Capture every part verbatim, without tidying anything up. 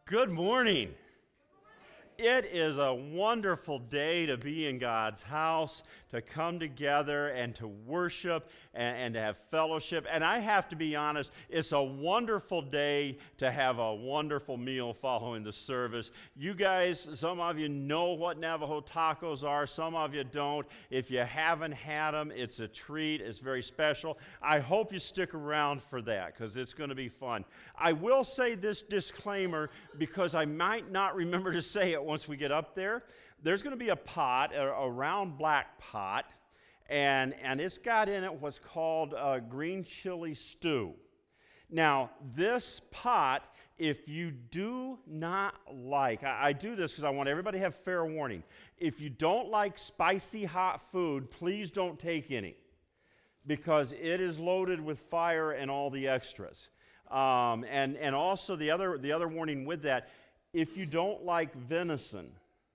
Good morning. It is a wonderful day to be in God's house, to come together and to worship and, and to have fellowship. And I have to be honest, it's a wonderful day to have a wonderful meal following the service. You guys, some of you know what Navajo tacos are, some of you don't. If you haven't had them, it's a treat. It's very special. I hope you stick around for that because it's going to be fun. I will say this disclaimer because I might not remember to say it once we get up there. There's going to be a pot, a, a round black pot, and, and it's got in it what's called a green chili stew. Now, this pot, if you do not like, I, I do this because I want everybody to have fair warning. If you don't like spicy hot food, please don't take any because it is loaded with fire and all the extras. Um, and, and also the other, the other warning with that, if you don't like venison,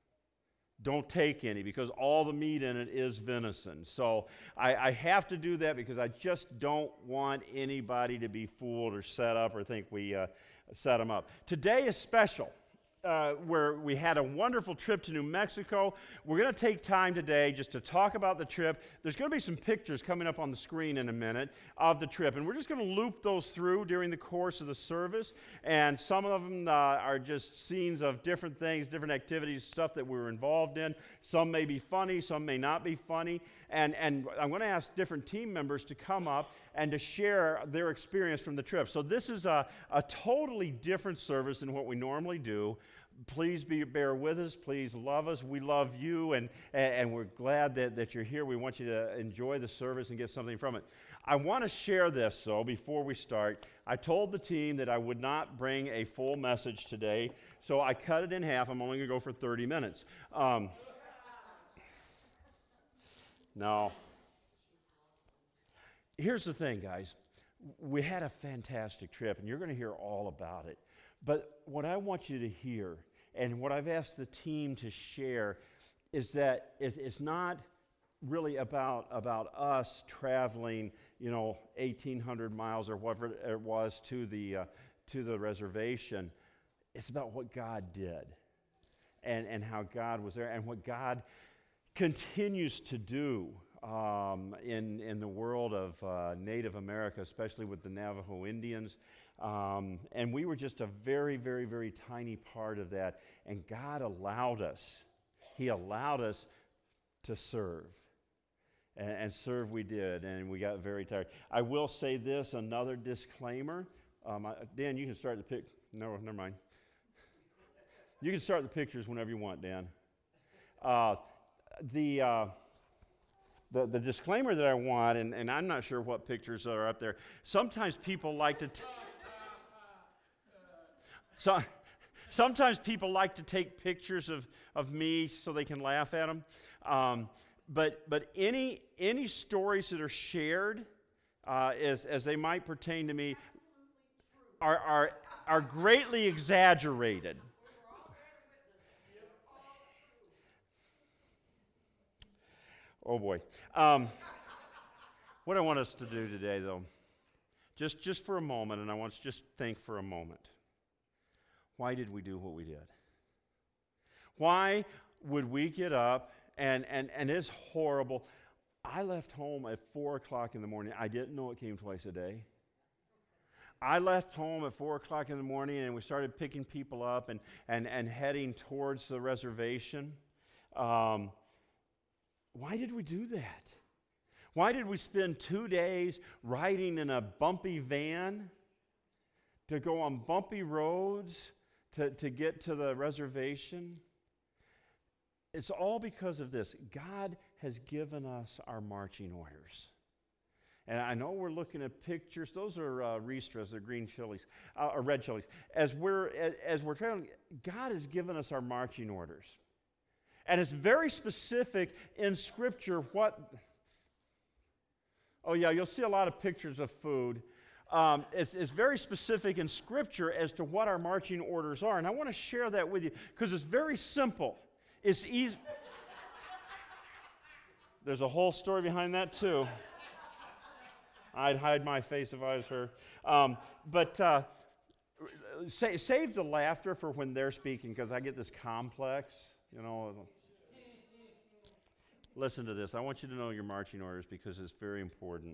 don't take any because all the meat in it is venison. So I, I have to do that because I just don't want anybody to be fooled or set up or think we uh, set them up. Today is special. Uh, where we had a wonderful trip to New Mexico. We're going to take time today just to talk about the trip. There's going to be some pictures coming up on the screen in a minute of the trip, and we're just going to loop those through during the course of the service, and some of them uh, are just scenes of different things, different activities, stuff that we were involved in. Some may be funny, some may not be funny, and, and I'm going to ask different team members to come up and to share their experience from the trip. So this is a, a totally different service than what we normally do. Please be, bear with us. Please love us. We love you, and, and we're glad that, that you're here. We want you to enjoy the service and get something from it. I want to share this, though, before we start. I told the team that I would not bring a full message today, so I cut it in half. I'm only going to go for thirty minutes. Um, no. Here's the thing, guys. We had a fantastic trip, and you're going to hear all about it. But what I want you to hear, and what I've asked the team to share, is that it's not really about, about us traveling, you know, eighteen hundred miles or whatever it was to the, uh, to the reservation. It's about what God did and, and how God was there and what God continues to do um, in, in the world of uh, Native America, especially with the Navajo Indians. Um, and we were just a very, very, very tiny part of that. And God allowed us, He allowed us to serve. And, and serve we did, and we got very tired. I will say this, another disclaimer. Um, I, Dan, you can start the pic. No, never mind. You can start the pictures whenever you want, Dan. Uh, the, uh, the the disclaimer that I want, and, and I'm not sure what pictures are up there. Sometimes people like to... T- So, sometimes people like to take pictures of, of me so they can laugh at them. Um, but but any any stories that are shared uh, as as they might pertain to me are are are greatly exaggerated. Oh boy. Um, what I want us to do today, though, just just for a moment, and I want us to just think for a moment. Why did we do what we did? Why would we get up, and, and, and it's horrible. I left home at four o'clock in the morning. I didn't know it came twice a day. I left home at four o'clock in the morning, and we started picking people up and, and, and heading towards the reservation. Um, why did we do that? Why did we spend two days riding in a bumpy van to go on bumpy roads to, to get to the reservation? It's all because of this. God has given us our marching orders. And I know we're looking at pictures. Those are uh, ristras, they're green chilies, uh, or red chilies. As we're, as, as we're traveling, God has given us our marching orders. And it's very specific in Scripture what... Oh yeah, you'll see a lot of pictures of food. Um, it's, it's very specific in Scripture as to what our marching orders are. And I want to share that with you because it's very simple. It's easy. There's a whole story behind that, too. I'd hide my face if I was her. Um, but uh, sa- save the laughter for when they're speaking, because I get this complex, you know. Listen to this. I want you to know your marching orders because it's very important.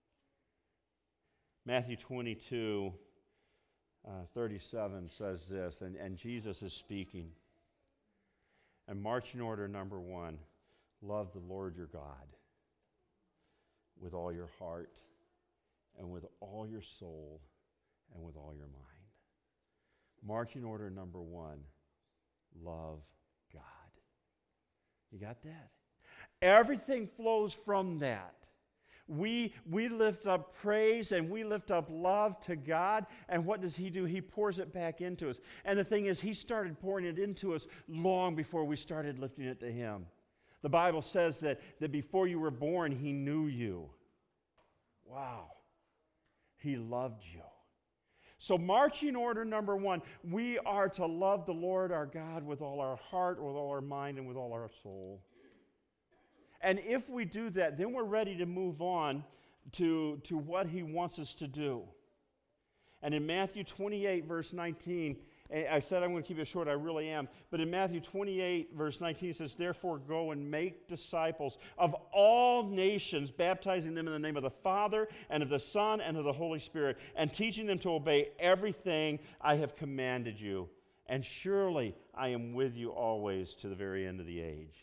Matthew twenty-two, uh, thirty-seven says this, and, and Jesus is speaking. And marching order number one, love the Lord your God with all your heart and with all your soul and with all your mind. Marching order number one, love God. You got that? Everything flows from that. We, we lift up praise and we lift up love to God, and what does He do? He pours it back into us. And the thing is, He started pouring it into us long before we started lifting it to Him. The Bible says that, that before you were born, He knew you. Wow. He loved you. So marching order number one, we are to love the Lord our God with all our heart, with all our mind, and with all our soul. And if we do that, then we're ready to move on to, to what He wants us to do. And in Matthew twenty-eight, verse nineteen, I said I'm going to keep it short, I really am. But in Matthew twenty-eight, verse nineteen, it says, "Therefore go and make disciples of all nations, baptizing them in the name of the Father and of the Son and of the Holy Spirit, and teaching them to obey everything I have commanded you. And surely I am with you always to the very end of the age."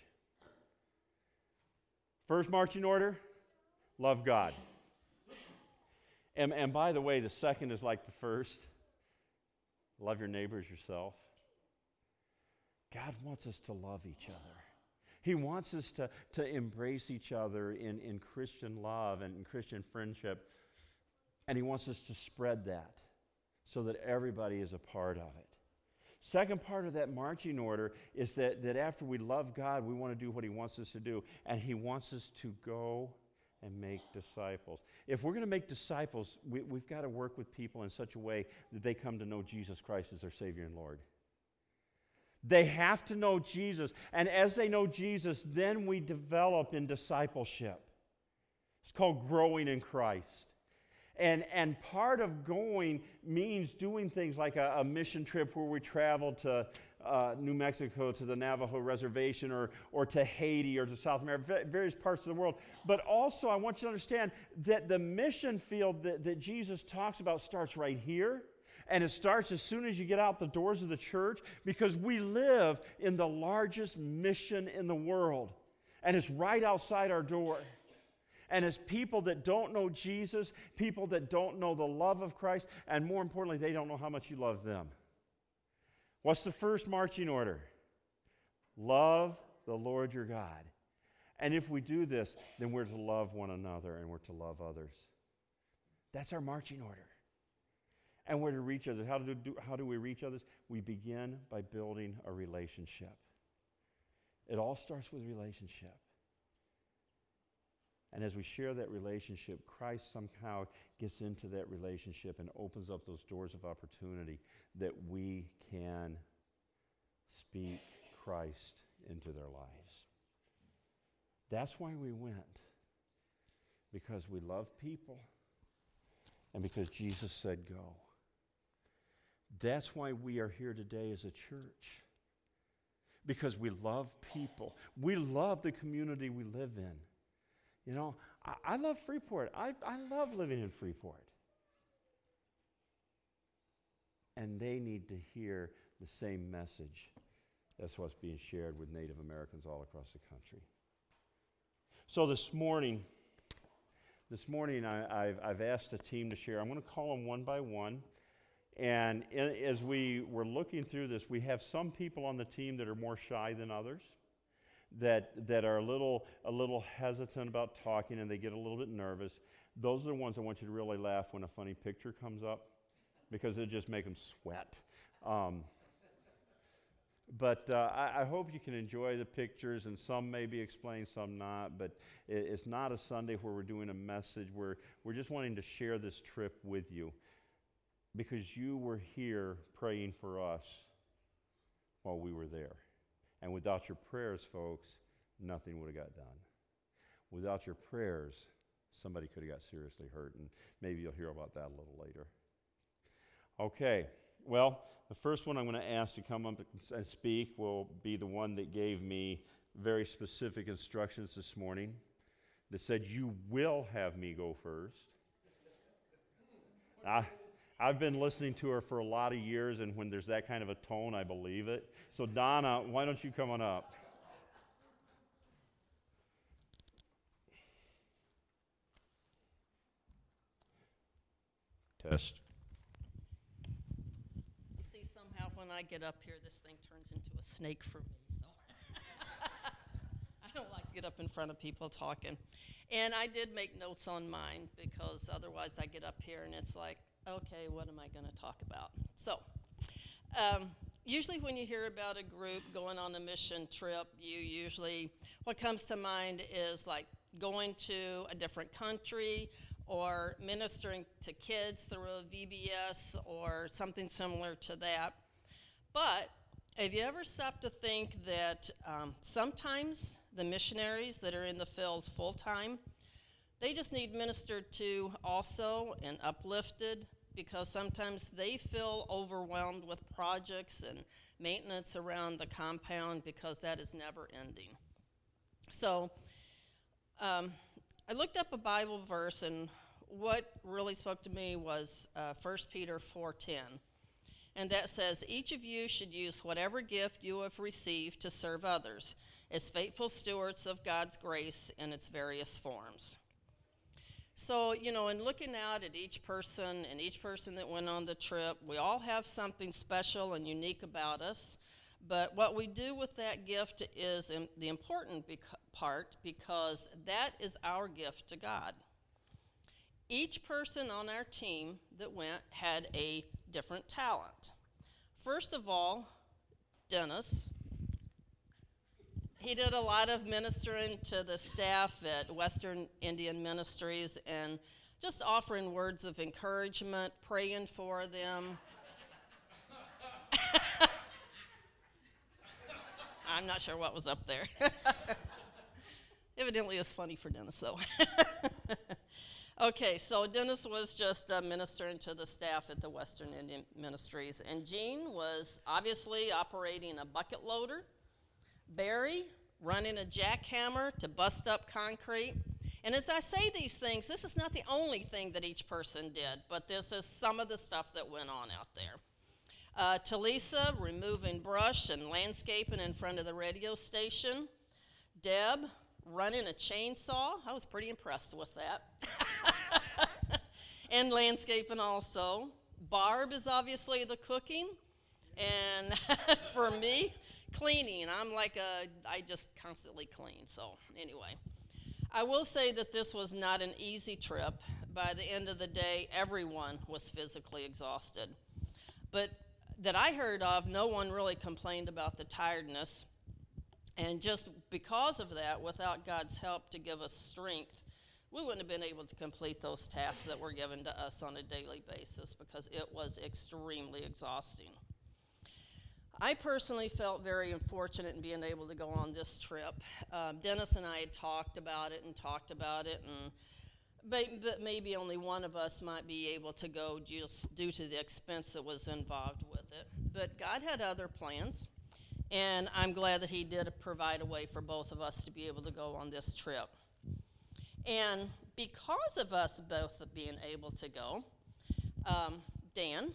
First marching order, love God. And, and by the way, the second is like the first. Love your neighbors yourself. God wants us to love each other. He wants us to, to embrace each other in, in Christian love and in Christian friendship. And He wants us to spread that so that everybody is a part of it. Second part of that marching order is that, that after we love God, we want to do what He wants us to do. And He wants us to go and make disciples. If we're going to make disciples, we, we've got to work with people in such a way that they come to know Jesus Christ as their Savior and Lord. They have to know Jesus. And as they know Jesus, then we develop in discipleship. It's called growing in Christ. And, and part of going means doing things like a, a mission trip where we travel to uh, New Mexico, to the Navajo Reservation, or, or to Haiti, or to South America, various parts of the world. But also, I want you to understand that the mission field that, that Jesus talks about starts right here. And it starts as soon as you get out the doors of the church, because we live in the largest mission in the world. And it's right outside our door. And as people that don't know Jesus, people that don't know the love of Christ, and more importantly, they don't know how much you love them. What's the first marching order? Love the Lord your God. And if we do this, then we're to love one another and we're to love others. That's our marching order. And we're to reach others. How do, do, how do we reach others? We begin by building a relationship. It all starts with relationship. And as we share that relationship, Christ somehow gets into that relationship and opens up those doors of opportunity that we can speak Christ into their lives. That's why we went. Because we love people and because Jesus said go. That's why we are here today as a church. Because we love people. We love the community we live in. You know, I, I love Freeport. I, I love living in Freeport. And they need to hear the same message as what's being shared with Native Americans all across the country. So this morning, this morning I, I've, I've asked a team to share. I'm going to call them one by one. And in, as we were looking through this, we have some people on the team that are more shy than others. That, that are a little, a little hesitant about talking, and they get a little bit nervous. Those are the ones I want you to really laugh when a funny picture comes up, because it'll just make them sweat. Um, but uh, I, I hope you can enjoy the pictures, and some may be explained, some not. But it, it's not a Sunday where we're doing a message. We're, we're just wanting to share this trip with you, because you were here praying for us while we were there. And without your prayers, folks, nothing would have got done. Without your prayers, somebody could have got seriously hurt, and maybe you'll hear about that a little later. Okay, Well, the first one I'm going to ask to come up and speak will be the one that gave me very specific instructions this morning that said, you will have me go first. I, I've been listening to her for a lot of years, and when there's that kind of a tone, I believe it. So Donna, why don't you come on up? Test. You see, somehow when I get up here, this thing turns into a snake for me. So I don't like to get up in front of people talking. And I did make notes on mine because otherwise I get up here and it's like, okay, what am I going to talk about? So um, usually when you hear about a group going on a mission trip, you usually, what comes to mind is like going to a different country or ministering to kids through a V B S or something similar to that. But have you ever stopped to think that um, sometimes the missionaries that are in the field full-time, they just need ministered to also and uplifted, because sometimes they feel overwhelmed with projects and maintenance around the compound because that is never ending. So um, I looked up a Bible verse, and what really spoke to me was uh, First Peter four ten. And that says, each of you should use whatever gift you have received to serve others as faithful stewards of God's grace in its various forms. So, you know, in looking out at each person and each person that went on the trip, we all have something special and unique about us. But what we do with that gift is in the important bec- part, because that is our gift to God. Each person on our team that went had a different talent. First of all, Dennis. He did a lot of ministering to the staff at Western Indian Ministries and just offering words of encouragement, praying for them. I'm not sure what was up there. Evidently, it was funny for Dennis, though. Okay, so Dennis was just uh, ministering to the staff at the Western Indian Ministries, and Jean was obviously operating a bucket loader. Barry running a jackhammer to bust up concrete. And as I say these things, this is not the only thing that each person did, but this is some of the stuff that went on out there. Uh, Talisa removing brush and landscaping in front of the radio station. Deb running a chainsaw. I was pretty impressed with that. And landscaping also. Barb is obviously the cooking. And for me, cleaning. I'm like a, I just constantly clean. So anyway, I will say that this was not an easy trip. By the end of the day, everyone was physically exhausted. But that I heard of, no one really complained about the tiredness. And just because of that, without God's help to give us strength, we wouldn't have been able to complete those tasks that were given to us on a daily basis, because it was extremely exhausting. I personally felt very unfortunate in being able to go on this trip. Um, Dennis and I had talked about it and talked about it, and but, but maybe only one of us might be able to go just due to the expense that was involved with it. But God had other plans, and I'm glad that he did provide a way for both of us to be able to go on this trip. And because of us both being able to go, um, Dan,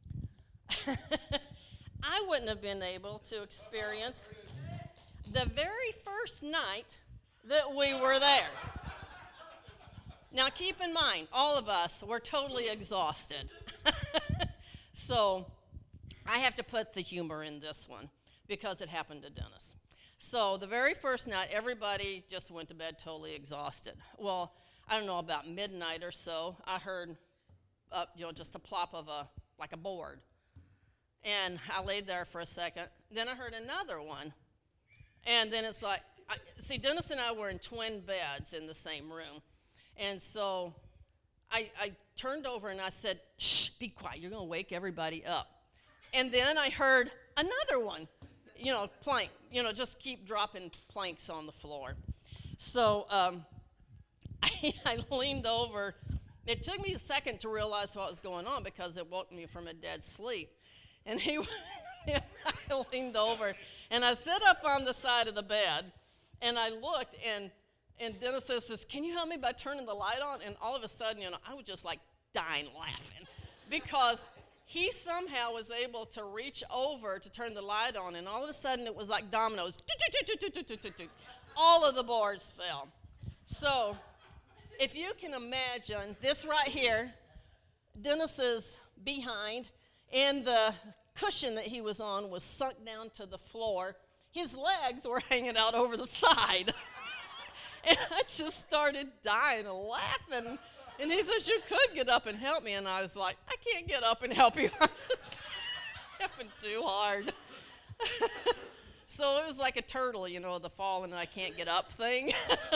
I wouldn't have been able to experience the very first night that we were there. Now, keep in mind, all of us were totally exhausted. So I have to put the humor in this one because it happened to Dennis. So the very first night, everybody just went to bed totally exhausted. Well, I don't know, about midnight or so, I heard, uh, you know, just a plop of a, like a board. And I laid there for a second. Then I heard another one. And then it's like, I, see, Dennis and I were in twin beds in the same room. And so I, I turned over and I said, shh, be quiet, you're going to wake everybody up. And then I heard another one, you know, plank, you know, just keep dropping planks on the floor. So um, I, I leaned over. It took me a second to realize what was going on because it woke me from a dead sleep. And he and I leaned over, and I sit up on the side of the bed, and I looked, and and Dennis says, "Can you help me by turning the light on?" And all of a sudden, you know, I was just like dying laughing because he somehow was able to reach over to turn the light on, and all of a sudden it was like dominoes. All of the boards fell. So if you can imagine this right here, Dennis's behind, and the cushion that he was on was sunk down to the floor. His legs were hanging out over the side. And I just started dying and laughing. And he says, "You could get up and help me." And I was like, "I can't get up and help you. I'm just laughing too hard." So it was like a turtle, you know, the fall and I can't get up thing.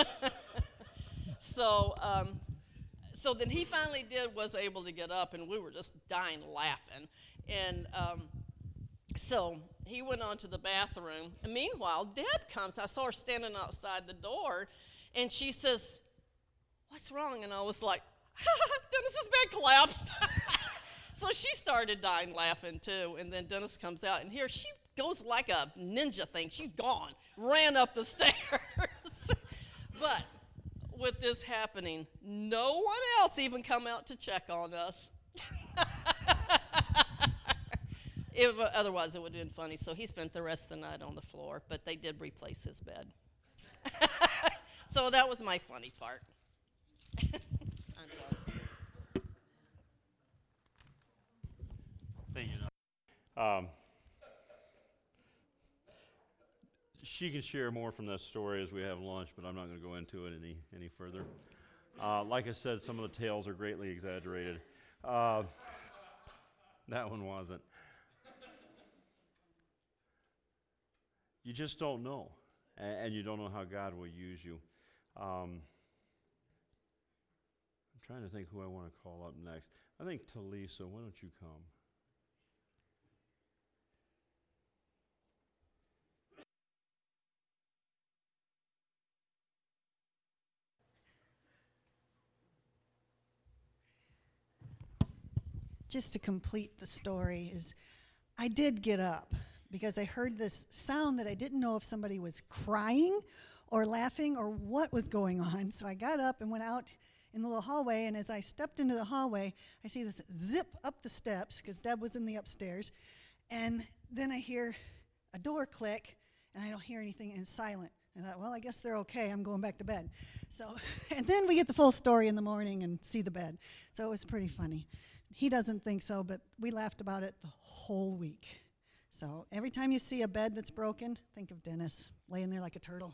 so um, so then he finally did, was able to get up, and we were just dying laughing. And um, so he went on to the bathroom. And meanwhile, Deb comes. I saw her standing outside the door, and she says, "What's wrong?" And I was like, "Dennis's bed collapsed." So she started dying laughing too. And then Dennis comes out, and here she goes like a ninja thing. She's gone, ran up the stairs. But with this happening, no one else even come out to check on us. It, otherwise, it would have been funny. So he spent the rest of the night on the floor, but they did replace his bed. So that was my funny part. I'm done. Thank you. Um, she can share more from that story as we have lunch, but I'm not going to go into it any, any further. Uh, like I said, some of the tales are greatly exaggerated. Uh, that one wasn't. You just don't know, and, and you don't know how God will use you. Um, I'm trying to think who I want to call up next. I think Talisa, why don't you come? Just to complete the story is I did get up because I heard this sound that I didn't know if somebody was crying or laughing or what was going on. So I got up and went out in the little hallway, and as I stepped into the hallway, I see this zip up the steps because Deb was in the upstairs, and then I hear a door click, and I don't hear anything, and it's silent. And I thought, well, I guess they're okay. I'm going back to bed. So, and then we get the full story in the morning and see the bed. So it was pretty funny. He doesn't think so, but we laughed about it the whole week. So every time you see a bed that's broken, think of Dennis laying there like a turtle.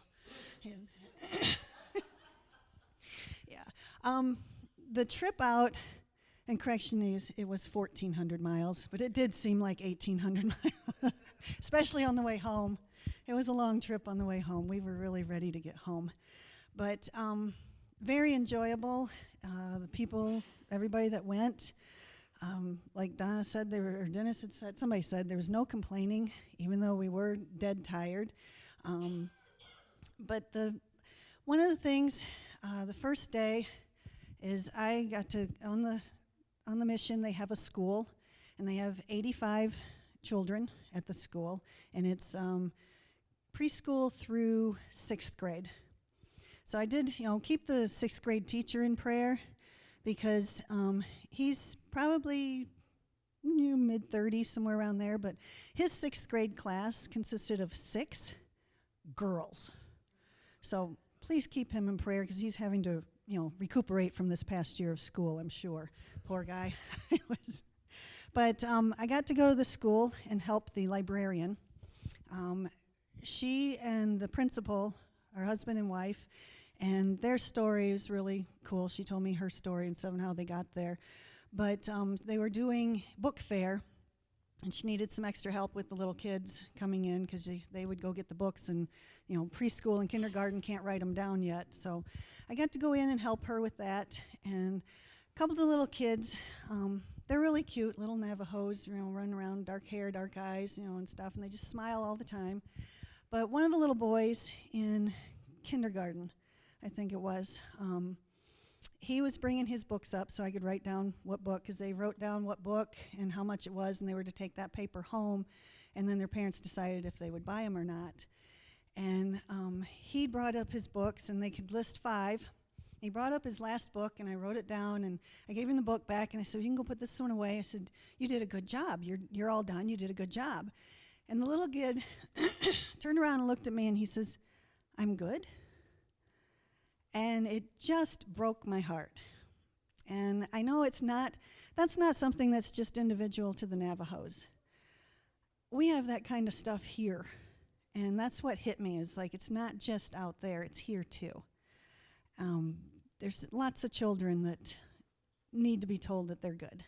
Yeah. Um, the trip out, and correction is, it was fourteen hundred miles, but it did seem like eighteen hundred miles, especially on the way home. It was a long trip on the way home. We were really ready to get home. But um, very enjoyable. Uh, the people, everybody that went, um, like Donna said, there were, or Dennis had said, somebody said there was no complaining, even though we were dead tired. Um, but the one of the things, uh, the first day, is I got to, on the on the mission, they have a school, and they have eighty-five children at the school, and it's um, preschool through sixth grade. So I did, you know, keep the sixth grade teacher in prayer, because um, he's probably you know, mid thirties, somewhere around there, but his sixth grade class consisted of six girls. So please keep him in prayer, because he's having to, you know, recuperate from this past year of school, I'm sure. Poor guy. It was, but um, I got to go to the school and help the librarian. Um, she and the principal are husband and wife, and their story is really cool. She told me her story and somehow they got there. But um, they were doing book fair, and she needed some extra help with the little kids coming in, because they, they would go get the books, and you know, preschool and kindergarten can't write them down yet. So I got to go in and help her with that. And a couple of the little kids, um, they're really cute, little Navajos, you know, running around, dark hair, dark eyes, you know, and stuff, and they just smile all the time. But one of the little boys in kindergarten, I think it was, um, he was bringing his books up so I could write down what book, because they wrote down what book and how much it was, and they were to take that paper home, and then their parents decided if they would buy them or not. And um, he brought up his books, and they could list five. He brought up his last book, and I wrote it down, and I gave him the book back, and I said, you can go put this one away. I said, you did a good job. You're, you're all done. You did a good job. And the little kid turned around and looked at me, and he says, I'm good. And it just broke my heart. And I know it's not, that's not something that's just individual to the Navajos. We have that kind of stuff here. And that's what hit me, is like, it's not just out there, it's here too. Um, there's lots of children that need to be told that they're good.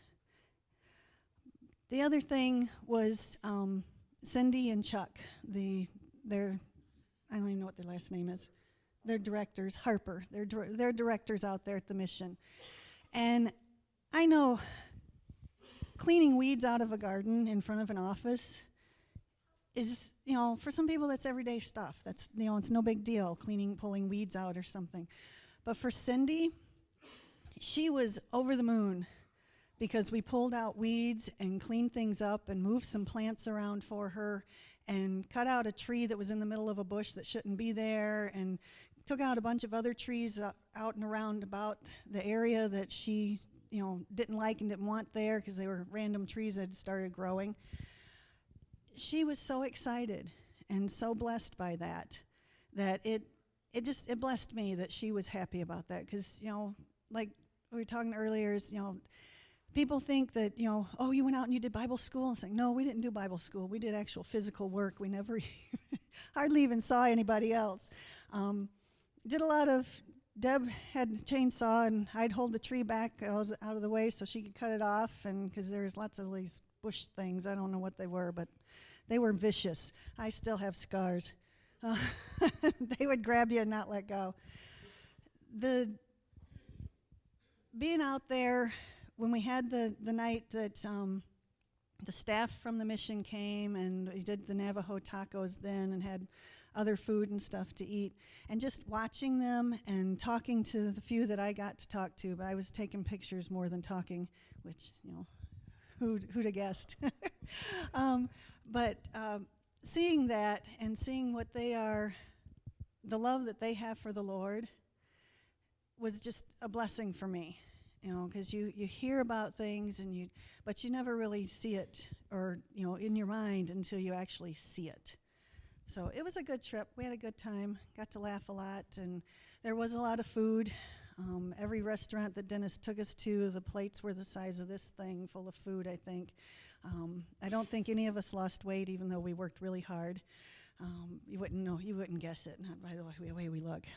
The other thing was um, Cindy and Chuck, the, their, I don't even know what their last name is. They're directors, Harper. They're, dir- they're directors out there at the mission. And I know cleaning weeds out of a garden in front of an office is, you know, for some people that's everyday stuff. That's, you know, it's no big deal, cleaning, pulling weeds out or something. But for Cindy, she was over the moon because we pulled out weeds and cleaned things up and moved some plants around for her and cut out a tree that was in the middle of a bush that shouldn't be there, and took out a bunch of other trees uh, out and around about the area that she, you know, didn't like and didn't want there because they were random trees that had started growing. She was so excited and so blessed by that, that it it just, it blessed me that she was happy about that. Because, you know, like we were talking earlier, is, you know, people think that, you know, oh, you went out and you did Bible school. It's like, no, we didn't do Bible school. We did actual physical work. We never hardly even saw anybody else. Um, did a lot of, Deb had a chainsaw, and I'd hold the tree back out, out of the way so she could cut it off, and because there's lots of these bush things. I don't know what they were, but they were vicious. I still have scars. Uh, they would grab you and not let go. The being out there, when we had the, the night that um, the staff from the mission came, and we did the Navajo tacos then and had other food and stuff to eat, and just watching them and talking to the few that I got to talk to, but I was taking pictures more than talking, which, you know, who'd, who'd have guessed? um, but um, seeing that and seeing what they are, the love that they have for the Lord, was just a blessing for me. You know, because you, you hear about things, and you, but you never really see it, or, you know, in your mind until you actually see it. So it was a good trip. We had a good time, got to laugh a lot, and there was a lot of food. Um, every restaurant that Dennis took us to, the plates were the size of this thing, full of food, I think. Um, I don't think any of us lost weight, even though we worked really hard. Um, you wouldn't know, you wouldn't guess it, not by the way, way we look.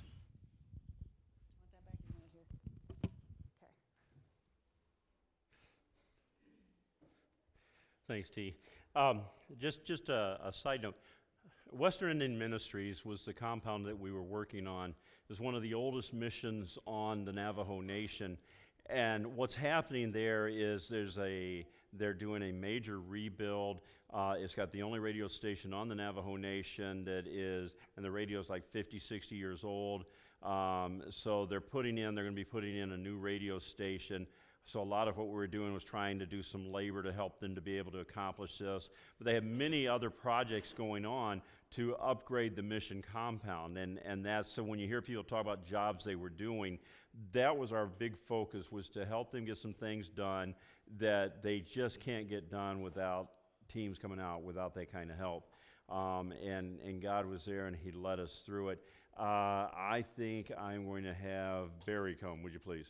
Thanks, T. Um, just just a, a side note. Western Indian Ministries was the compound that we were working on. It was one of the oldest missions on the Navajo Nation. And what's happening there is there's a, they're doing a major rebuild. Uh, it's got the only radio station on the Navajo Nation that is, and the radio's like fifty, sixty years old. Um, so they're putting in, they're going to be putting in a new radio station. So a lot of what we were doing was trying to do some labor to help them to be able to accomplish this. But they have many other projects going on to upgrade the mission compound. And, and that's, so when you hear people talk about jobs they were doing, that was our big focus, was to help them get some things done that they just can't get done without teams coming out, without that kind of help. Um, and, and God was there, and he led us through it. Uh, I think I'm going to have Barry come, would you please?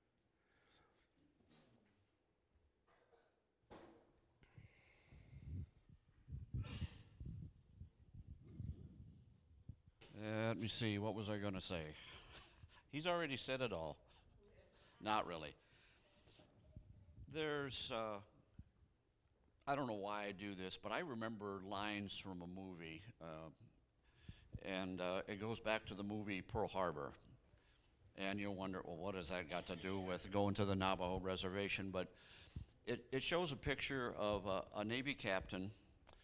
Uh, let me see, what was I going to say? He's already said it all. Not really. There's, uh, I don't know why I do this, but I remember lines from a movie, uh, and uh, it goes back to the movie Pearl Harbor. And you'll wonder, well, what has that got to do with going to the Navajo reservation? But it, it shows a picture of uh, a Navy captain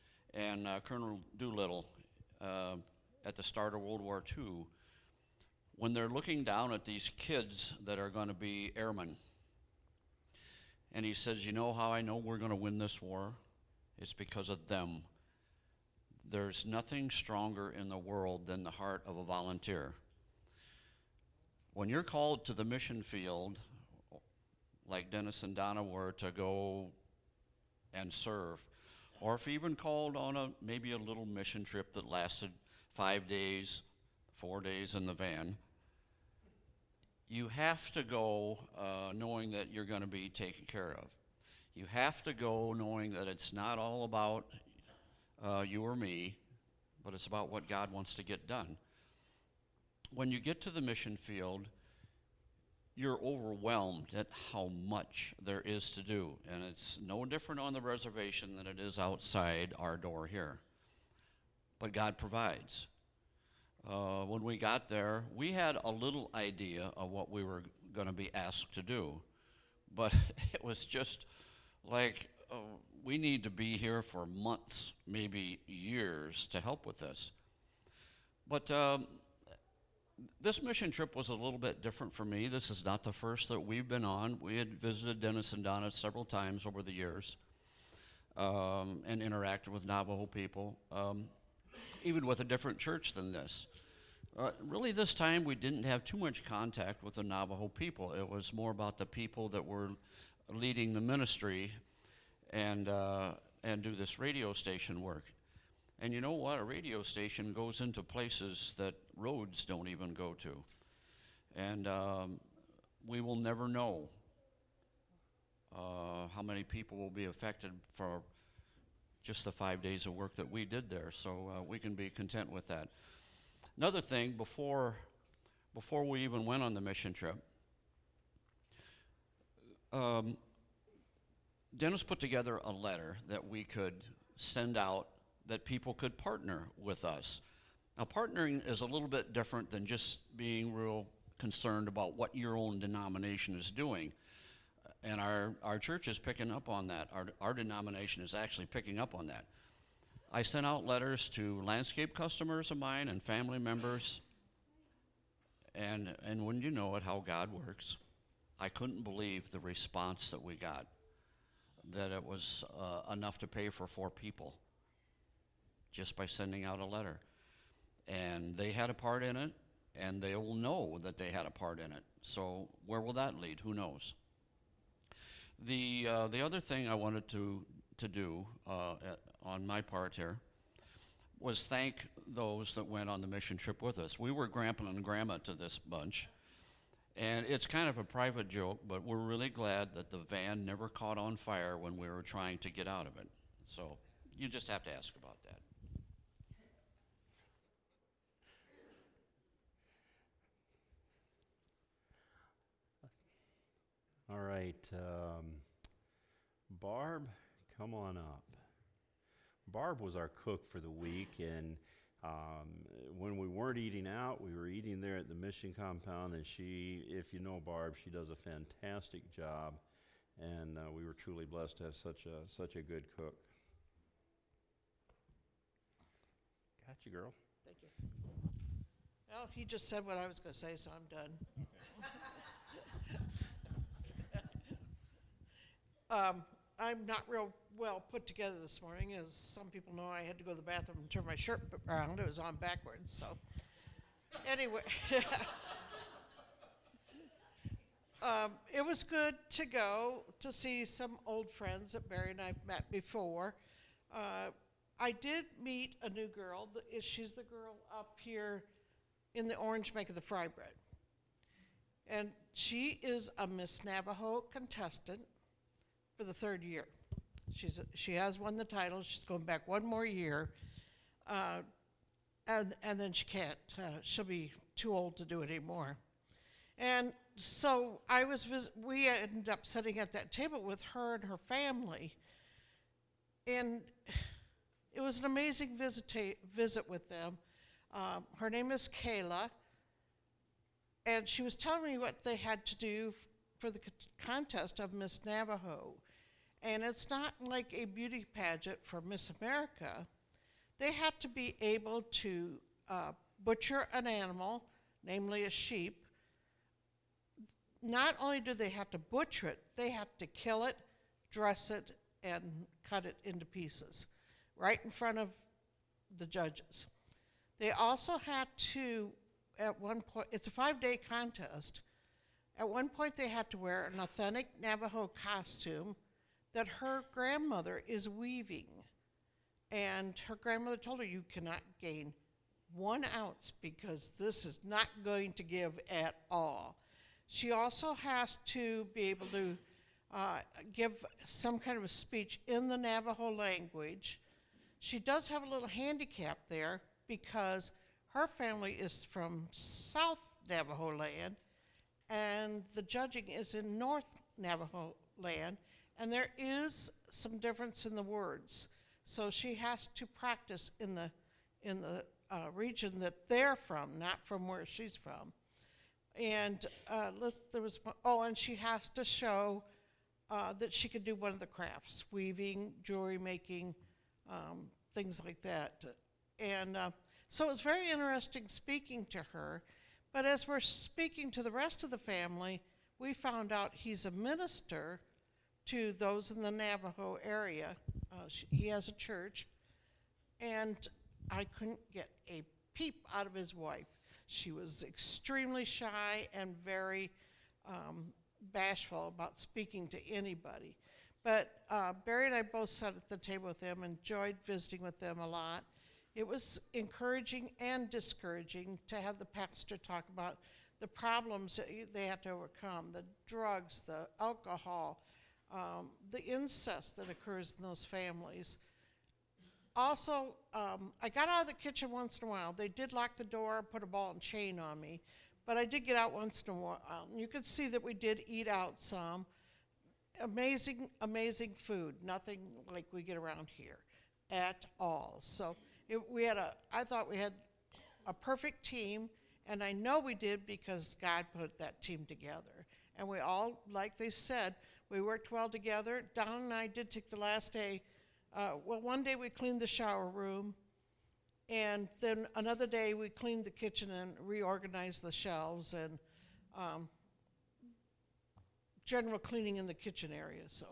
and uh, Colonel Doolittle, uh, at the start of World War Two, when they're looking down at these kids that are going to be airmen. And he says, you know how I know we're going to win this war? It's because of them. There's nothing stronger in the world than the heart of a volunteer. When you're called to the mission field, like Dennis and Donna were, to go and serve, or if even called on a maybe a little mission trip that lasted five days, four days in the van, you have to go uh, knowing that you're going to be taken care of. You have to go knowing that it's not all about uh, you or me, but it's about what God wants to get done. When you get to the mission field, you're overwhelmed at how much there is to do. And it's no different on the reservation than it is outside our door here. But God provides. Uh, when we got there, we had a little idea of what we were going to be asked to do. But it was just like, uh, we need to be here for months, maybe years, to help with this. But um, this mission trip was a little bit different for me. This is not the first that we've been on. We had visited Dennis and Donna several times over the years um, and interacted with Navajo people, um, even with a different church than this. Uh, really, this time we didn't have too much contact with the Navajo people. It was more about the people that were leading the ministry and uh, and do this radio station work. And you know what? A radio station goes into places that roads don't even go to. And um, we will never know uh, how many people will be affected for just the five days of work that we did there. So uh, we can be content with that. Another thing, before, before we even went on the mission trip, um, Dennis put together a letter that we could send out that people could partner with us. Now, partnering is a little bit different than just being real concerned about what your own denomination is doing. And our, our church is picking up on that. Our, our denomination is actually picking up on that. I sent out letters to landscape customers of mine and family members. And, and wouldn't you know it, how God works, I couldn't believe the response that we got, that it was uh, enough to pay for four people just by sending out a letter. And they had a part in it, and they will know that they had a part in it. So where will that lead? Who knows? The uh, the other thing I wanted to, to do uh, at, on my part here was thank those that went on the mission trip with us. We were grandpa and grandma to this bunch, and it's kind of a private joke, but we're really glad that the van never caught on fire when we were trying to get out of it. So you just have to ask about that. All right, um, Barb, come on up. Barb was our cook for the week, and um, when we weren't eating out, we were eating there at the mission compound, and she, if you know Barb, she does a fantastic job, and uh, we were truly blessed to have such a such a good cook. Got you, girl. Thank you. Well, he just said what I was going to say, so I'm done. um, I'm not real well put together this morning. As some people know, I had to go to the bathroom and turn my shirt around. It was on backwards, so anyway. um, it was good to go to see some old friends that Barry and I met before. Uh, I did meet a new girl. The- She's the girl up here in the orange making the fry bread. And she is a Miss Navajo contestant for the third year. She's a, she has won the title. She's going back one more year. Uh, and, and then she can't. Uh, she'll be too old to do it anymore. And so I was, vis- we ended up sitting at that table with her and her family. And it was an amazing visita- visit with them. Um, her name is Kayla, and she was telling me what they had to do f- for the c- contest of Miss Navajo. And it's not like a beauty pageant for Miss America. They have to be able to uh, butcher an animal, namely a sheep, not only do they have to butcher it, they have to kill it, dress it, and cut it into pieces right in front of the judges. They also had to, at one point, it's a five-day contest. At one point, they had to wear an authentic Navajo costume that her grandmother is weaving. And her grandmother told her, you cannot gain one ounce because this is not going to give at all. She also has to be able to uh, give some kind of a speech in the Navajo language. She does have a little handicap there because her family is from South Navajo land, and the judging is in North Navajo land, and there is some difference in the words. So she has to practice in the in the uh, region that they're from, not from where she's from. And uh, there was oh, and she has to show uh, that she could do one of the crafts: weaving, jewelry making, um, things like that. And uh, so it was very interesting speaking to her. But as we're speaking to the rest of the family, we found out he's a minister to those in the Navajo area. Uh, sh- he has a church, and I couldn't get a peep out of his wife. She was extremely shy and very um, bashful about speaking to anybody. But uh, Barry and I both sat at the table with them, enjoyed visiting with them a lot. It was encouraging and discouraging to have the pastor talk about the problems that they had to overcome, the drugs, the alcohol, um, the incest that occurs in those families. Also, um, I got out of the kitchen once in a while. They did lock the door, put a ball and chain on me, but I did get out once in a while. You could see that we did eat out some. Amazing, amazing food. Nothing like we get around here at all. So it, we had a, I thought we had a perfect team, and I know we did because God put that team together. And we all, like they said, we worked well together. Don and I did take the last day. Uh, well, one day we cleaned the shower room, and then another day we cleaned the kitchen and reorganized the shelves and um, general cleaning in the kitchen area. So.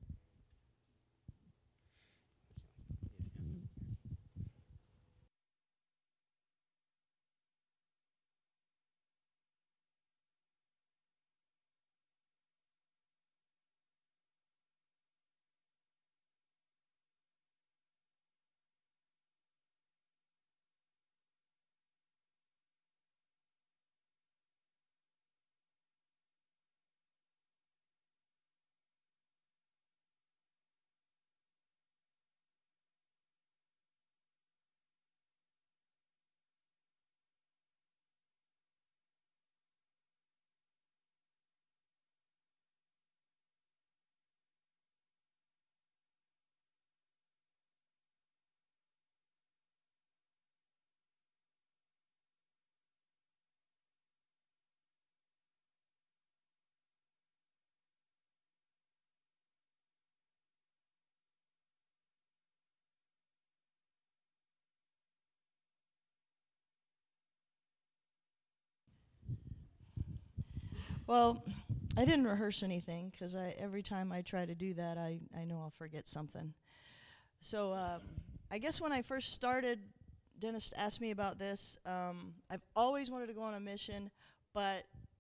Well, I didn't rehearse anything because I every time I try to do that, I, I know I'll forget something. So uh, I guess when I first started, Dennis asked me about this. Um, I've always wanted to go on a mission, but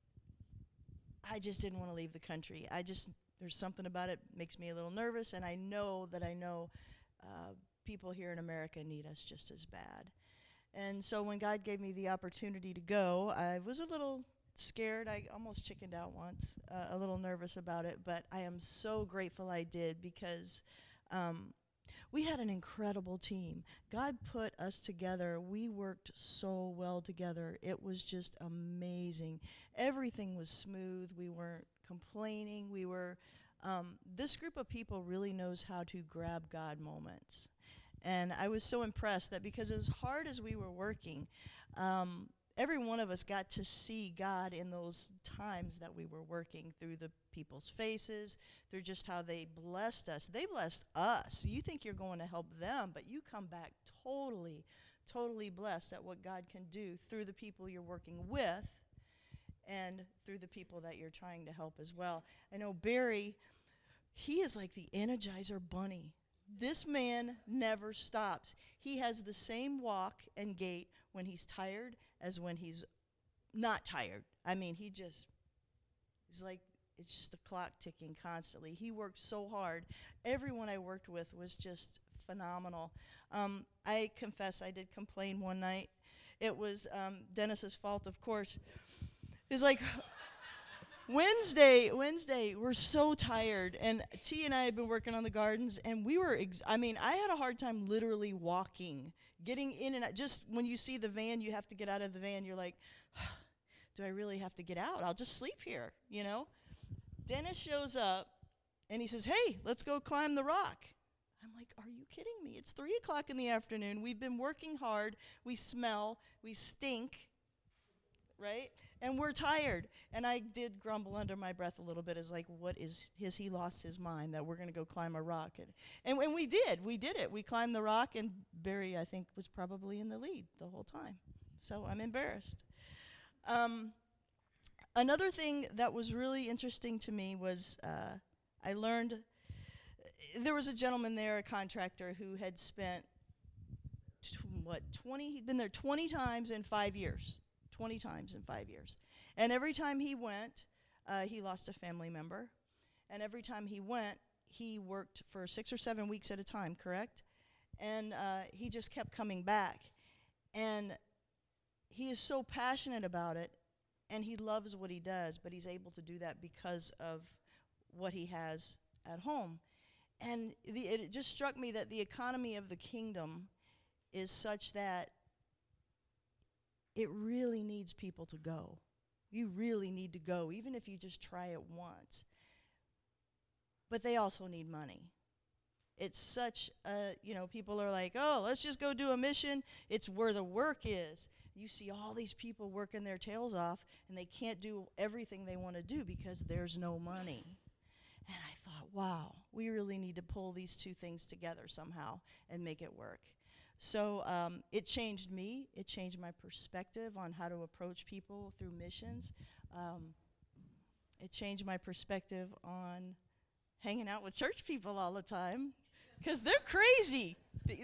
I just didn't want to leave the country. I just, there's something about it makes me a little nervous, and I know that I know uh, people here in America need us just as bad. And so when God gave me the opportunity to go, I was a little scared. I almost chickened out once, uh, a little nervous about it, but I am so grateful I did because um, we had an incredible team. God put us together. We worked so well together. It was just amazing. Everything was smooth. We weren't complaining. We were, um, this group of people really knows how to grab God moments. And I was so impressed that because as hard as we were working, um, every one of us got to see God in those times that we were working, through the people's faces, through just how they blessed us. They blessed us. You think you're going to help them, but you come back totally totally blessed at what God can do through the people you're working with and through the people that you're trying to help as well. I know Barry, he is like the Energizer Bunny. This man never stops. He has the same walk and gait when he's tired as when he's not tired. I mean, he just, he's like, it's just a clock ticking constantly. He worked so hard. Everyone I worked with was just phenomenal. Um, I confess I did complain one night. It was um, Dennis's fault, of course. It's like Wednesday, Wednesday, we're so tired. And T and I had been working on the gardens, and we were, ex- I mean, I had a hard time literally walking, getting in and out. Just when you see the van, you have to get out of the van. You're like, do I really have to get out? I'll just sleep here, you know? Dennis shows up, and he says, hey, let's go climb the rock. I'm like, are you kidding me? It's three o'clock in the afternoon. We've been working hard. We smell. We stink, right? And we're tired. And I did grumble under my breath a little bit as like, what is, has he lost his mind that we're going to go climb a rock? And, and and we did. We did it. We climbed the rock, and Barry, I think, was probably in the lead the whole time. So I'm embarrassed. Um, another thing that was really interesting to me was uh, I learned there was a gentleman there, a contractor, who had spent, t- what, twenty, he'd been there twenty times in five years. twenty times in five years. And every time he went, uh, he lost a family member. And every time he went, he worked for six or seven weeks at a time, correct? And uh, he just kept coming back. And he is so passionate about it, and he loves what he does, but he's able to do that because of what he has at home. And the, it just struck me that the economy of the kingdom is such that it really needs people to go. You really need to go, even if you just try it once. But they also need money. It's such a, you know, people are like, oh, let's just go do a mission. It's where the work is. You see all these people working their tails off, and they can't do everything they want to do because there's no money. And I thought, wow, we really need to pull these two things together somehow and make it work. So um, it changed me. It changed my perspective on how to approach people through missions. Um, it changed my perspective on hanging out with church people all the time, because they're crazy.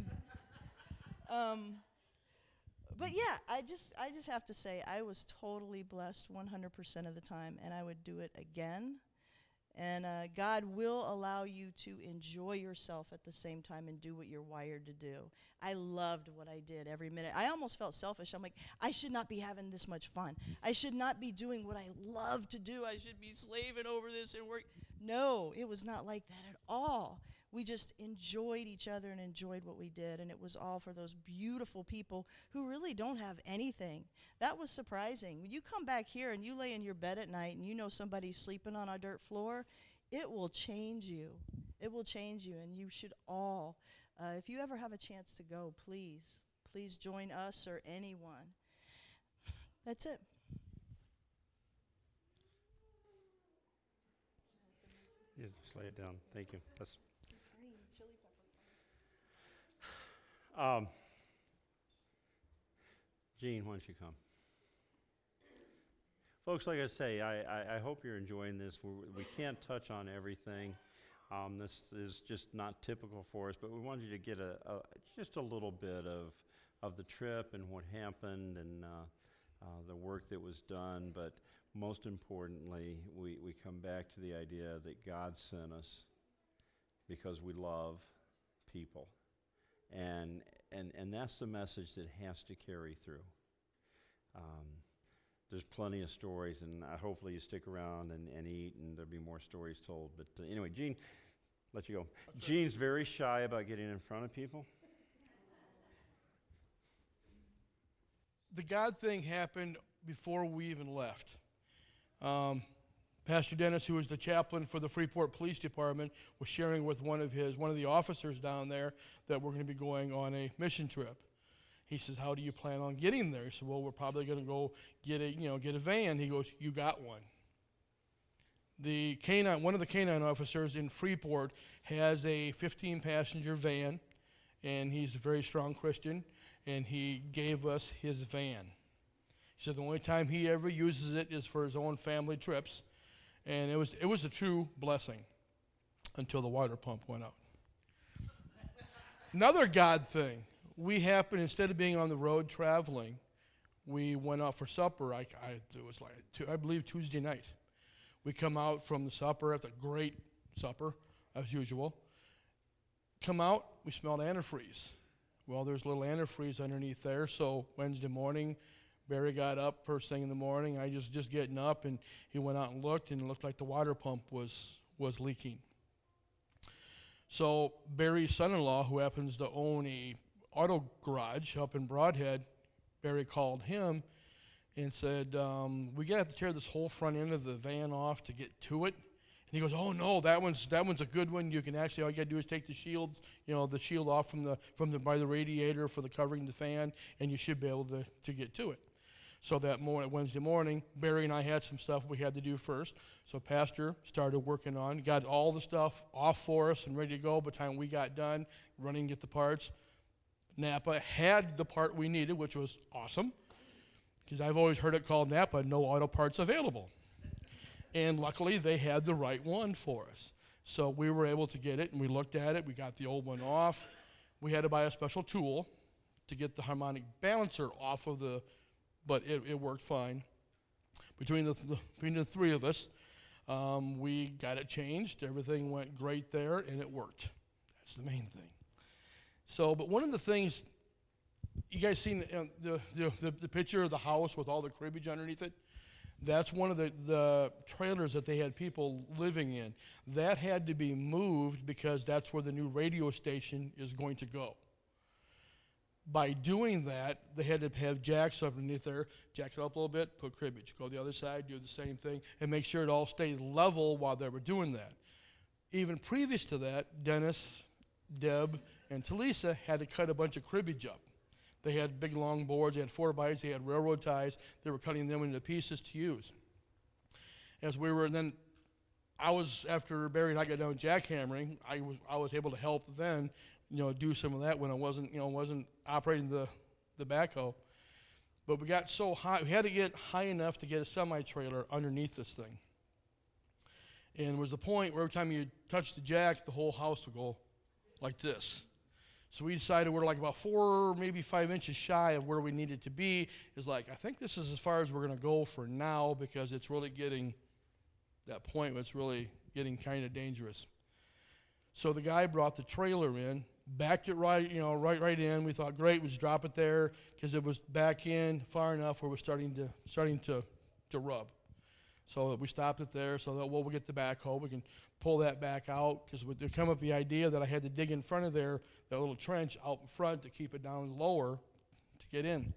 um, but yeah, I just I just have to say I was totally blessed one hundred percent of the time, and I would do it again. And uh, God will allow you to enjoy yourself at the same time and do what you're wired to do. I loved what I did every minute. I almost felt selfish. I'm like, I should not be having this much fun. I should not be doing what I love to do. I should be slaving over this and work. No, it was not like that at all. We just enjoyed each other and enjoyed what we did, and it was all for those beautiful people who really don't have anything. That was surprising. When you come back here and you lay in your bed at night and you know somebody's sleeping on our dirt floor, it will change you. It will change you, and you should all, uh, if you ever have a chance to go, please, please join us or anyone. That's it. Yeah, just lay it down. Thank you. That's Um, Gene, why don't you come? Folks, like I say, I, I, I hope you're enjoying this. We're, we can't touch on everything. Um, this is just not typical for us, but we wanted you to get a, a just a little bit of of the trip and what happened and uh, uh, the work that was done. But most importantly, we, we come back to the idea that God sent us because we love people. And, and and that's the message that has to carry through. Um, there's plenty of stories, and uh, hopefully you stick around and, and eat, and there'll be more stories told. But uh, anyway, Gene, let you go. Gene's very shy about getting in front of people. The God thing happened before we even left. Um, Pastor Dennis, who was the chaplain for the Freeport Police Department, was sharing with one of his one of the officers down there that we're going to be going on a mission trip. He says, "How do you plan on getting there?" He said, "Well, we're probably going to go get a you know get a van." He goes, "You got one." The canine, one of the canine officers in Freeport has a fifteen passenger van, and he's a very strong Christian. and he gave us his van. He said the only time he ever uses it is for his own family trips, and it was it was a true blessing until the water pump went out. Another God thing, we happened, instead of being on the road traveling, we went out for supper. I, I it was like two, I believe Tuesday night. We come out from the supper, at the great supper as usual. Come out, we smelled antifreeze. Well, there's a little antifreeze underneath there, so Wednesday morning, Barry got up first thing in the morning. I just just getting up, and he went out and looked, and it looked like the water pump was was leaking. So Barry's son-in-law, who happens to own a auto garage up in Broadhead, Barry called him and said, um, "We gotta have to tear this whole front end of the van off to get to it." And he goes, "Oh no, that one's that one's a good one. You can actually all you gotta do is take the shields, you know, the shield off from the from the by the radiator for the covering the fan, and you should be able to to get to it." So that morning, Wednesday morning, Barry and I had some stuff we had to do first. So Pastor started working on, got all the stuff off for us and ready to go. By the time we got done, running to get the parts, Napa had the part we needed, which was awesome, because I've always heard it called Napa, no auto parts available. And luckily, they had the right one for us. So we were able to get it, and we looked at it. We got the old one off. We had to buy a special tool to get the harmonic balancer off of the, but it, it worked fine. Between the, the between the three of us, um, we got it changed. Everything went great there, and it worked. That's the main thing. So, but one of the things, you guys seen uh, the, the, the the picture of the house with all the cribbage underneath it? That's one of the, the trailers that they had people living in. That had to be moved because that's where the new radio station is going to go. By doing that, they had to have jacks underneath there, jack it up a little bit, put cribbage. Go the other side, do the same thing, and make sure it all stayed level while they were doing that. Even previous to that, Dennis, Deb, and Talisa had to cut a bunch of cribbage up. They had big long boards, they had four by eights, they had railroad ties, they were cutting them into pieces to use. As we were then, I was, after Barry and I got done jackhammering, I was I was able to help then, you know, do some of that when I wasn't, you know, wasn't operating the, the backhoe. But we got so high, we had to get high enough to get a semi-trailer underneath this thing. And it was the point where every time you touch the jack, the whole house would go like this. So we decided we're like about four, maybe five inches shy of where we needed to be. Is like, I think this is as far as we're going to go for now, because it's really getting, that point where it's really getting kind of dangerous. So the guy brought the trailer in, backed it right, you know, right, right in. We thought, great, we'll just drop it there, because it was back in far enough where it was starting to, starting to, to rub. So we stopped it there, so that, well, we'll get the backhoe. We can pull that back out, because there came up the idea that I had to dig in front of there, that little trench out in front to keep it down lower to get in.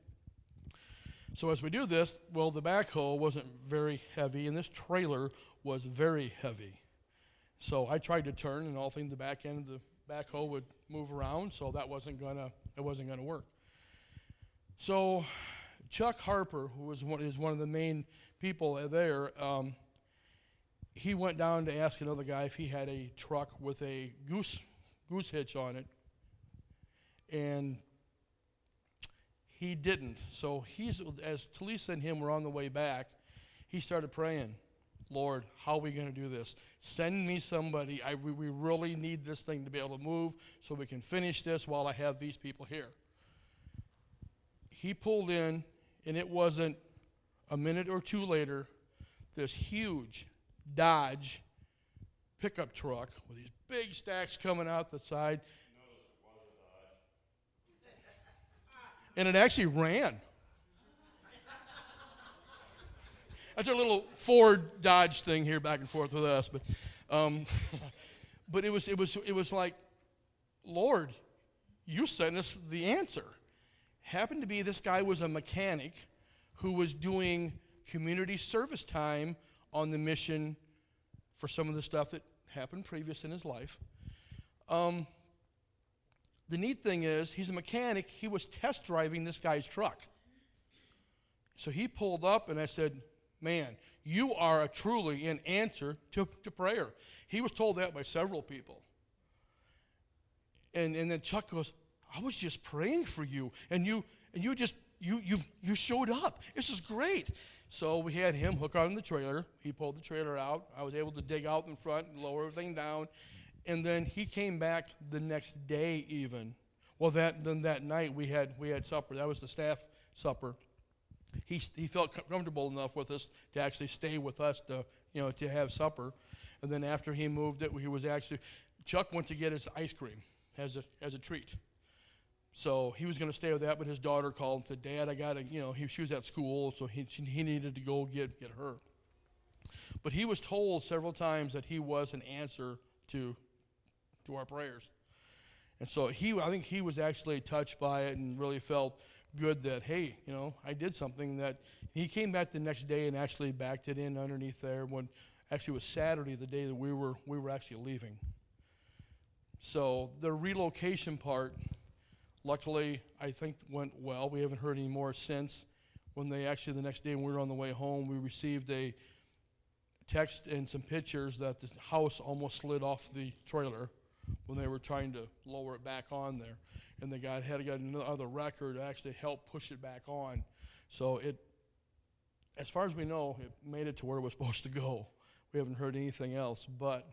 So as we do this, well, the backhoe wasn't very heavy, and this trailer was very heavy. So I tried to turn, and all thing the back end of the backhoe would move around, so that wasn't gonna, it wasn't gonna work. So Chuck Harper, who was one, is one of the main people there, um, he went down to ask another guy if he had a truck with a goose goose hitch on it, and he didn't. So he's, as Talisa and him were on the way back, he started praying, Lord, how are we going to do this? Send me somebody. I, we, we really need this thing to be able to move so we can finish this while I have these people here. He pulled in, and it wasn't a minute or two later, this huge Dodge pickup truck with these big stacks coming out the side. And it actually ran. That's our little Ford Dodge thing here back and forth with us, but um, but it was it was it was like, Lord, you sent us the answer. Happened to be this guy was a mechanic who was doing community service time on the mission for some of the stuff that happened previous in his life. Um, the neat thing is, he's a mechanic. He was test driving this guy's truck. So he pulled up, and I said, man, you are a truly an answer to, to prayer. He was told that by several people. And, and then Chuck goes, I was just praying for you, and you and you just you you you showed up. This is great. So we had him hook on the trailer. He pulled the trailer out. I was able to dig out in front and lower everything down. And then he came back the next day even. Well, that then that night we had we had supper. That was the staff supper. He he felt comfortable enough with us to actually stay with us to you know to have supper. And then after he moved it, he was actually Chuck went to get his ice cream as a as a treat. So he was going to stay with that, but his daughter called and said, "Dad, I got to you know he she was at school, so he she, he needed to go get get her." But he was told several times that he was an answer to. to our prayers. And so he, I think he was actually touched by it and really felt good that, hey, you know, I did something that, he came back the next day and actually backed it in underneath there when, actually it was Saturday, the day that we were, we were actually leaving. So the relocation part, luckily, I think went well. We haven't heard any more since. When they actually, the next day when we were on the way home, we received a text and some pictures that the house almost slid off the trailer when they were trying to lower it back on there. And they got had to get another wrecker to actually help push it back on. So it, as far as we know, it made it to where it was supposed to go. We haven't heard anything else. But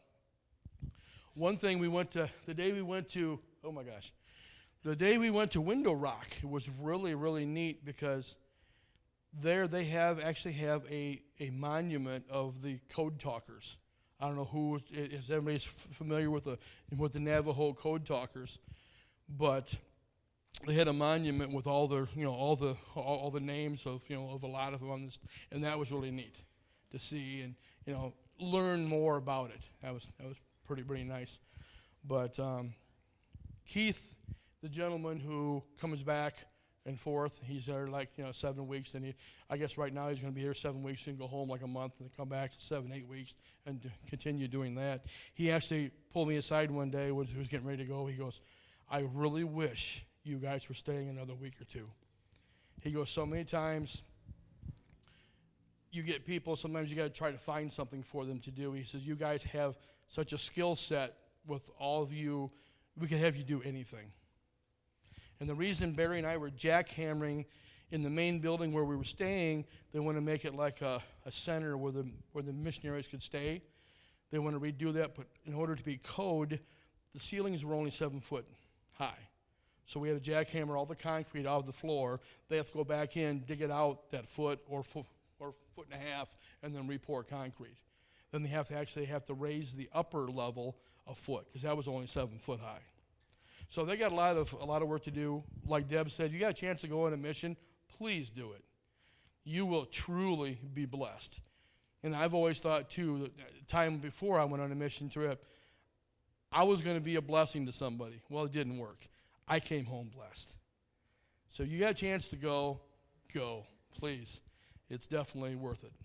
one thing we went to, the day we went to, oh my gosh, the day we went to Window Rock, it was really, really neat because there they have actually have a, a monument of the code talkers. I don't know who is everybody's familiar with the with the Navajo code talkers, but they had a monument with all the you know all the all, all the names of you know of a lot of them on this, and that was really neat to see and you know learn more about it. That was that was pretty pretty nice. But um, Keith, the gentleman who comes back and forth, he's there like you know seven weeks, and he, I guess right now he's going to be here seven weeks and go home like a month, and come back seven eight weeks and d- continue doing that. He actually pulled me aside one day when he was getting ready to go. He goes, "I really wish you guys were staying another week or two." He goes, "So many times you get people, sometimes you got to try to find something for them to do." He says, "You guys have such a skill set with all of you. We could have you do anything." And the reason Barry and I were jackhammering in the main building where we were staying, they want to make it like a, a center where the where the missionaries could stay. They want to redo that, but in order to be code, the ceilings were only seven foot high. So we had to jackhammer all the concrete out of the floor. They have to go back in, dig it out that foot or foot or foot and a half, and then re-pour concrete. Then they have to actually have to raise the upper level a foot because that was only seven foot high. So they got a lot of a lot of work to do. Like Deb said, you got a chance to go on a mission, please do it. You will truly be blessed. And I've always thought, too, the time before I went on a mission trip, I was going to be a blessing to somebody. Well, it didn't work. I came home blessed. So you got a chance to go, go, please. It's definitely worth it.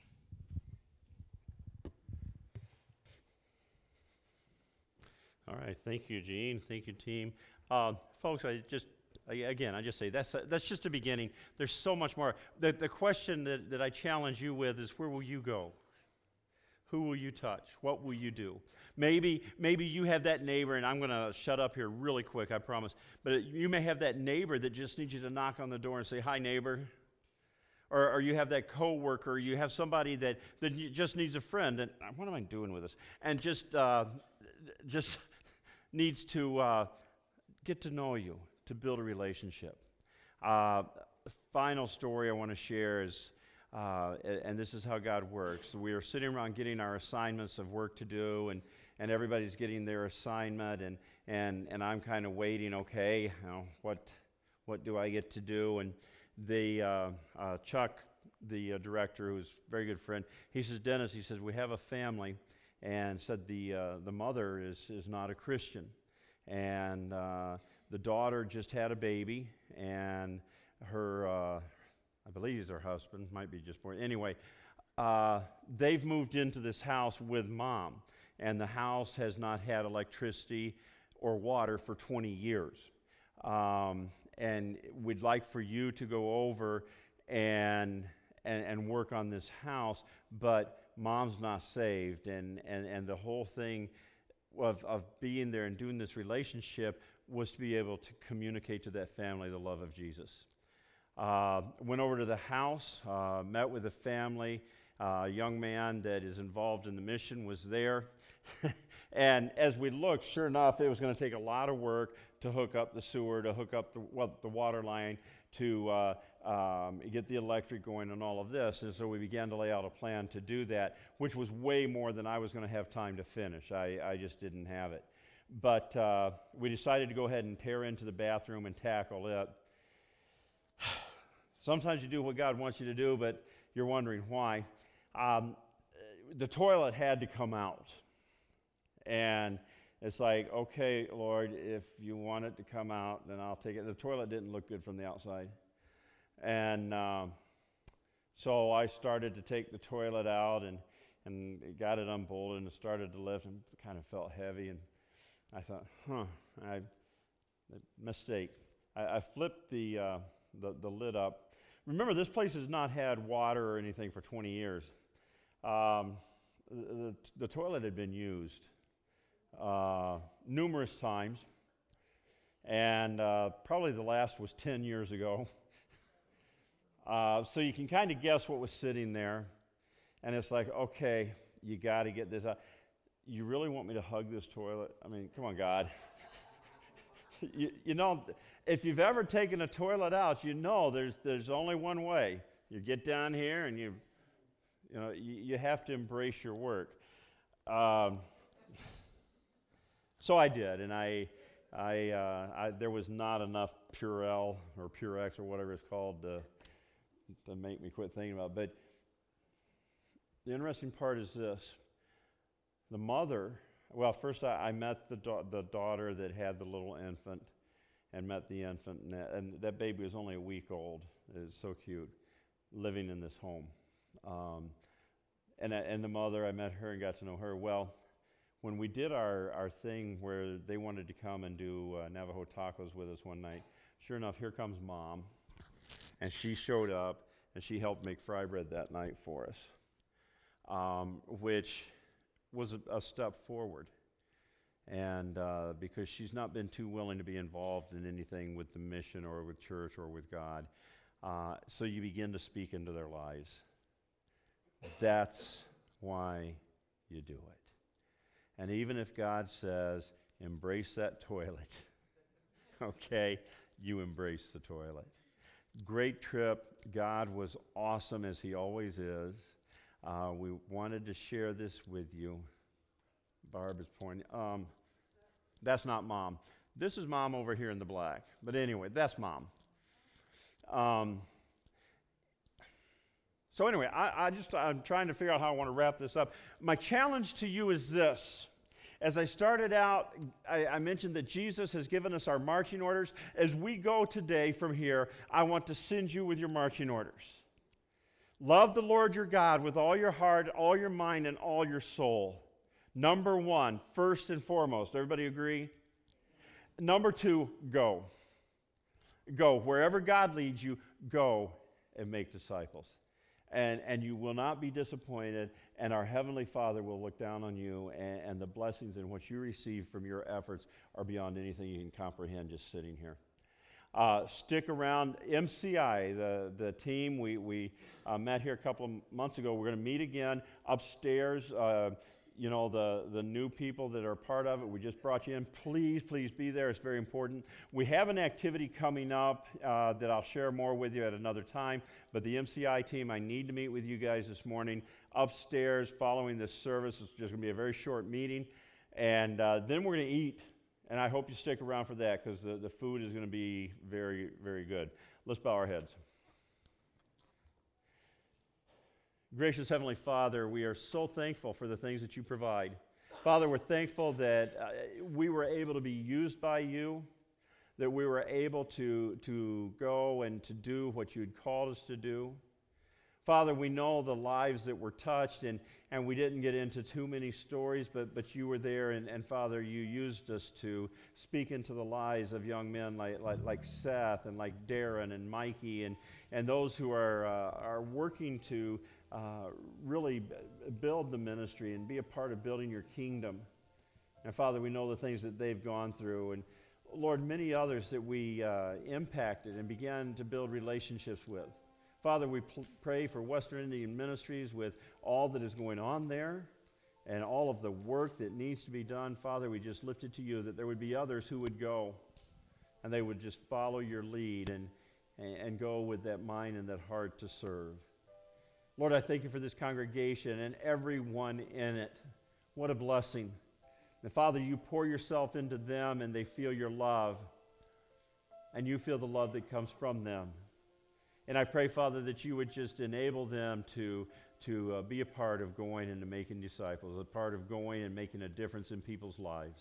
All right, thank you, Gene. Thank you, team. Uh, folks, I just, I, again, I just say that's that's just the beginning. There's so much more. The, the question that, that I challenge you with is, where will you go? Who will you touch? What will you do? Maybe, maybe you have that neighbor, and I'm going to shut up here really quick, I promise. But you may have that neighbor that just needs you to knock on the door and say, "Hi, neighbor." Or, or you have that coworker, you have somebody that, that just needs a friend. And what am I doing with this? And just, uh, just needs to uh, get to know you, to build a relationship. Uh, final story I want to share is, uh, and, and this is how God works. We are sitting around getting our assignments of work to do, and, and everybody's getting their assignment, and, and, and I'm kind of waiting, okay, you know, what, what do I get to do? And the uh, uh, Chuck, the uh, director, who's a very good friend, he says, "Dennis," he says, "we have a family," and said the uh, the mother is is not a Christian, and uh, the daughter just had a baby, and her, uh, I believe he's her husband, might be just born. Anyway, uh, they've moved into this house with mom, and the house has not had electricity or water for twenty years. Um, and we'd like for you to go over and, and and work on this house, but mom's not saved, and, and, and the whole thing of, of being there and doing this relationship was to be able to communicate to that family the love of Jesus. Uh, went over to the house, uh, met with the family. Uh, a young man that is involved in the mission was there. And as we looked, sure enough, it was going to take a lot of work to hook up the sewer, to hook up the, well, the water line, to uh, um, get the electric going and all of this. And so we began to lay out a plan to do that, which was way more than I was going to have time to finish. I, I just didn't have it. But uh, we decided to go ahead and tear into the bathroom and tackle it. Sometimes you do what God wants you to do, but you're wondering why. Um, the toilet had to come out. And it's like, okay, Lord, if you want it to come out, then I'll take it. The toilet didn't look good from the outside. And um, so I started to take the toilet out and, and got it unbolted and started to lift, and it kind of felt heavy. And I thought, huh, I, mistake. I, I flipped the, uh, the, the lid up. Remember, this place has not had water or anything for twenty years. Um, the, the toilet had been used uh, numerous times, and uh, probably the last was ten years ago. uh, so you can kind of guess what was sitting there, and it's like, okay, you got to get this out. You really want me to hug this toilet? I mean, come on, God. you, you know, if you've ever taken a toilet out, you know there's there's only one way. You get down here and you, you know, you, you have to embrace your work. Um, so I did, and I, I, uh, I, there was not enough Purell or Purex or whatever it's called to, to make me quit thinking about it. But the interesting part is this. The mother, well, first I, I met the, da- the daughter that had the little infant, and met the infant, and that, and that baby was only a week old. It was so cute, living in this home. Um, and, and the mother, I met her and got to know her. Well, when we did our, our thing where they wanted to come and do uh, Navajo tacos with us one night, sure enough, here comes Mom. And she showed up, and she helped make fry bread that night for us, um, which was a, a step forward. And uh, because she's not been too willing to be involved in anything with the mission or with church or with God. Uh, so you begin to speak into their lives. That's why you do it. And even if God says, embrace that toilet, okay, you embrace the toilet. Great trip. God was awesome, as he always is. Uh, we wanted to share this with you. Barb is pointing. Um, that's not Mom. This is Mom over here in the black. But anyway, that's Mom. Um, so anyway, I, I just, I'm trying to figure out how I want to wrap this up. My challenge to you is this. As I started out, I, I mentioned that Jesus has given us our marching orders. As we go today from here, I want to send you with your marching orders. Love the Lord your God with all your heart, all your mind, and all your soul. Number one, first and foremost. Everybody agree? Number two, go. Go. Wherever God leads you, go and make disciples. And, and you will not be disappointed, and our Heavenly Father will look down on you, and, and the blessings in what you receive from your efforts are beyond anything you can comprehend just sitting here. Uh, stick around. M C I, the, the team, we, we uh, met here a couple of months ago. We're going to meet again upstairs. Uh, you know, the, the new people that are part of it, we just brought you in. Please, please be there. It's very important. We have an activity coming up uh, that I'll share more with you at another time. But the M C I team, I need to meet with you guys this morning upstairs following this service. It's just going to be a very short meeting. And uh, then we're going to eat. And I hope you stick around for that, because the, the food is going to be very, very good. Let's bow our heads. Gracious Heavenly Father, we are so thankful for the things that you provide. Father, we're thankful that uh, we were able to be used by you, that we were able to, to go and to do what you had called us to do. Father, we know the lives that were touched, and, and we didn't get into too many stories, but, but you were there, and, and Father, you used us to speak into the lives of young men like, like, like Seth and like Darren and Mikey, and, and those who are, uh, are working to uh, really b- build the ministry and be a part of building your kingdom. And Father, we know the things that they've gone through, and Lord, many others that we uh, impacted and began to build relationships with. Father, we pl- pray for Western Indian Ministries with all that is going on there and all of the work that needs to be done. Father, we just lift it to you that there would be others who would go and they would just follow your lead and, and, and go with that mind and that heart to serve. Lord, I thank you for this congregation and everyone in it. What a blessing. And Father, you pour yourself into them and they feel your love. And you feel the love that comes from them. And I pray, Father, that you would just enable them to, to uh, be a part of going and making disciples, a part of going and making a difference in people's lives.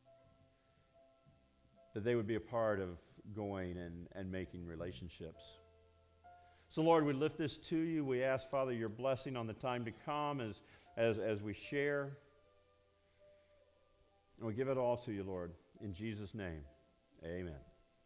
That they would be a part of going and, and making relationships. So, Lord, we lift this to you. We ask, Father, your blessing on the time to come as, as, as we share. And we give it all to you, Lord. In Jesus' name, amen.